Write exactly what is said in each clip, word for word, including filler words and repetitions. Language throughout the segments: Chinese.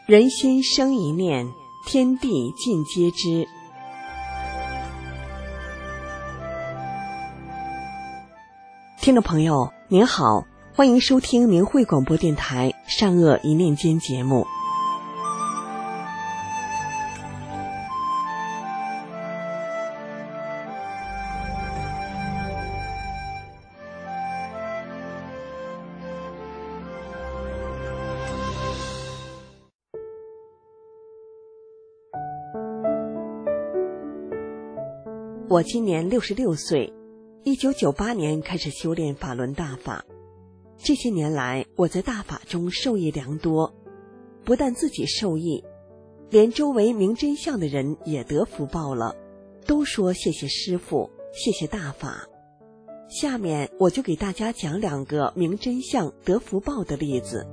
人心生一念，天地尽皆知。听众朋友您好，欢迎收听明慧广播电台善恶一念间节目。我今年六十六岁，一九九八年开始修炼法轮大法。这些年来，我在大法中受益良多，不但自己受益，连周围明真相的人也得福报了，都说谢谢师父，谢谢大法。下面我就给大家讲两个明真相得福报的例子。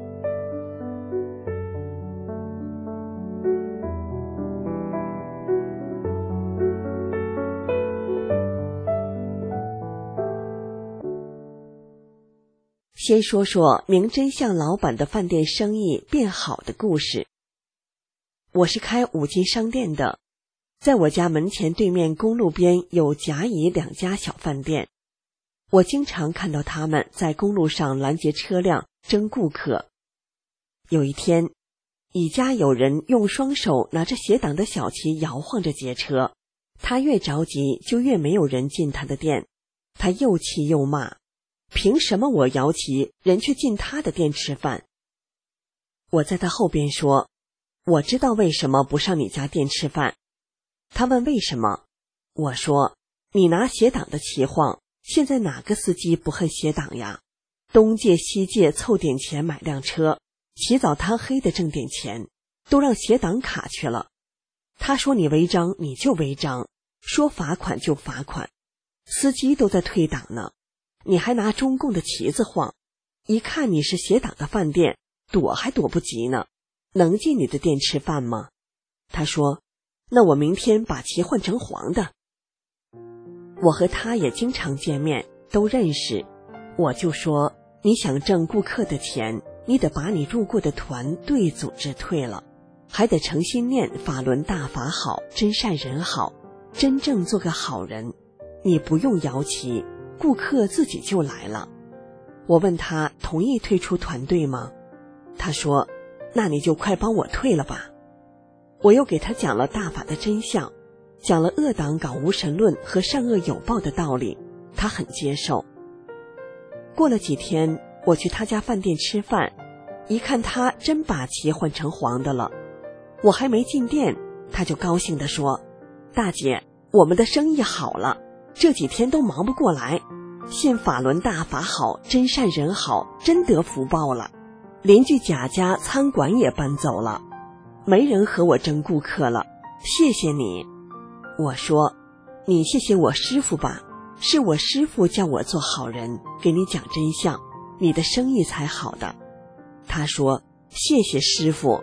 先说说明真相老板的饭店生意变好的故事。我是开五金商店的，在我家门前对面公路边有甲乙两家小饭店，我经常看到他们在公路上拦截车辆争顾客。有一天，乙家有人用双手拿着斜挡的小旗摇晃着劫车，他越着急就越没有人进他的店，他又气又骂，凭什么我摇旗，人却进他的店吃饭？我在他后边说，我知道为什么不上你家店吃饭。他问为什么？我说，你拿斜挡的旗晃，现在哪个司机不恨斜挡呀？东借西借凑点钱买辆车，起早贪黑的挣点钱，都让斜挡卡去了。他说你违章你就违章，说罚款就罚款，司机都在退档呢，你还拿中共的旗子晃，一看你是斜挡的饭店，躲还躲不及呢，能进你的店吃饭吗？他说，那我明天把旗换成黄的。我和他也经常见面，都认识，我就说，你想挣顾客的钱，你得把你入过的团队组织退了，还得诚心念法轮大法好，真善人好，真正做个好人。你不用摇旗，顾客自己就来了。我问他同意退出团队吗？他说，那你就快帮我退了吧。我又给他讲了大法的真相，讲了恶党搞无神论和善恶有报的道理，他很接受。过了几天，我去他家饭店吃饭，一看他真把旗换成黄的了。我还没进店，他就高兴地说，大姐，我们的生意好了，这几天都忙不过来，信法轮大法好，真善人好，真得福报了。邻居贾家餐馆也搬走了，没人和我争顾客了，谢谢你。我说，你谢谢我师父吧，是我师父叫我做好人，给你讲真相，你的生意才好的。他说，谢谢师父。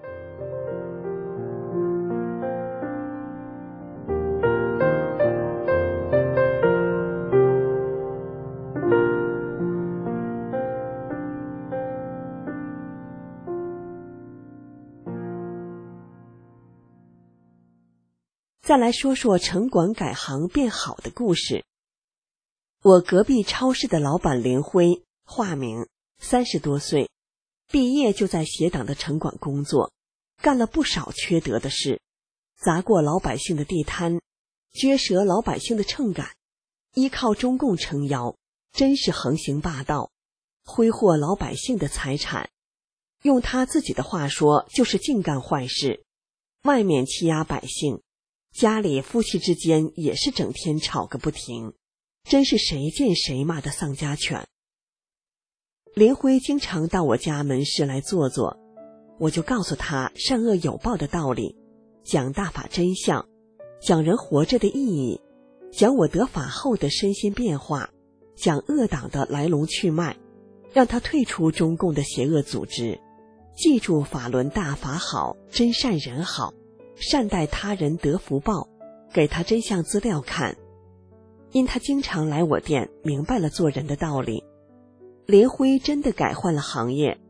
再来说说城管改行变好的故事。我隔壁超市的老板林辉，化名，三十多岁，毕业就在斜挡的城管工作，干了不少缺德的事，砸过老百姓的地摊，撅折老百姓的秤杆，依靠中共撑腰，真是横行霸道，挥霍老百姓的财产。用他自己的话说，就是净干坏事，外面欺压百姓，家里夫妻之间也是整天吵个不停，真是谁见谁骂的丧家犬。林辉经常到我家门市来坐坐，我就告诉他善恶有报的道理，讲大法真相，讲人活着的意义，讲我得法后的身心变化，讲恶党的来龙去脉，让他退出中共的邪恶组织，记住法轮大法好，真善人好，善待他人得福报，给他真相资料看。因他经常来我店，明白了做人的道理。林辉真的改换了行业，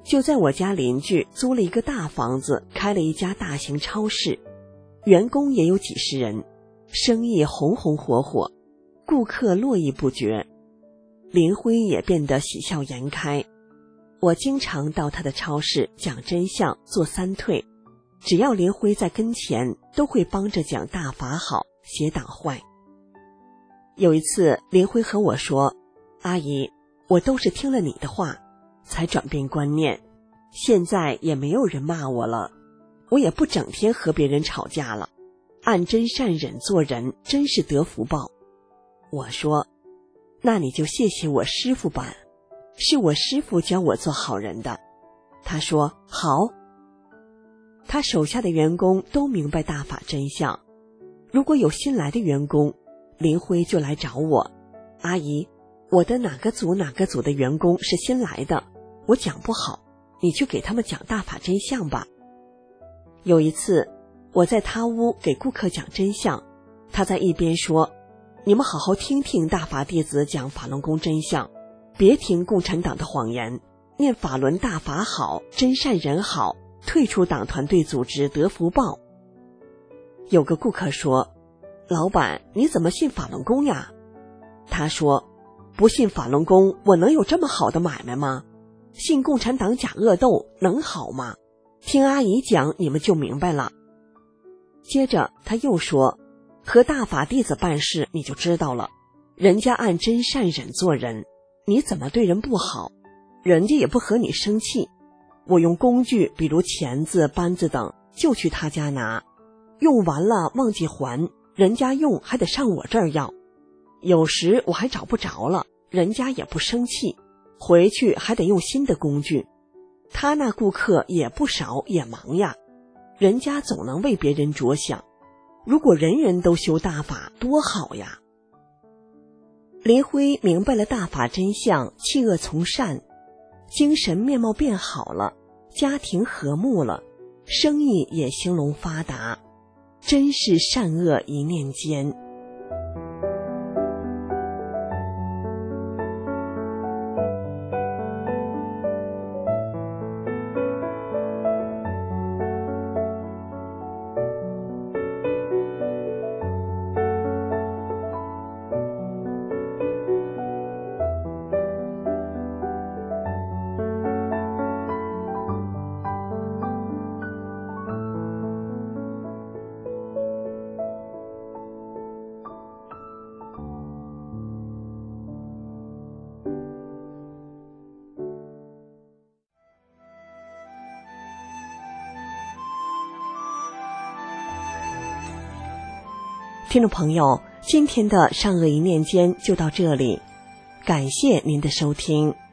就在我家邻居租了一个大房子，开了一家大型超市，员工也有几十人，生意红红火火，顾客络绎不绝。林辉也变得喜笑颜开。我经常到他的超市讲真相，做三退，只要林辉在跟前，都会帮着讲大法好，邪党坏。有一次，林辉和我说：“阿姨，我都是听了你的话，才转变观念，现在也没有人骂我了，我也不整天和别人吵架了，按真善忍做人，真是得福报。”我说：“那你就谢谢我师父吧，是我师父教我做好人的。”他说：“好。”他手下的员工都明白大法真相，如果有新来的员工，林辉就来找我：“阿姨，我的哪个组哪个组的员工是新来的，我讲不好，你去给他们讲大法真相吧。”有一次，我在他屋给顾客讲真相，他在一边说：“你们好好听听大法弟子讲法轮功真相，别听共产党的谎言，念法轮大法好，真善人好，退出党团队组织得福报。”有个顾客说：“老板，你怎么信法轮功呀？”他说：“不信法轮功，我能有这么好的买卖吗？信共产党假恶斗能好吗？听阿姨讲，你们就明白了。”接着他又说：“和大法弟子办事，你就知道了，人家按真善忍做人，你怎么对人不好，人家也不和你生气。我用工具，比如钳子、扳子等，就去他家拿，用完了忘记还，人家用还得上我这儿要，有时我还找不着了，人家也不生气，回去还得用新的工具。他那顾客也不少，也忙呀，人家总能为别人着想，如果人人都修大法多好呀。”林辉明白了大法真相，弃恶从善，精神面貌变好了，家庭和睦了，生意也兴隆发达，真是善恶一念间。听众朋友，今天的善恶一念间就到这里，感谢您的收听。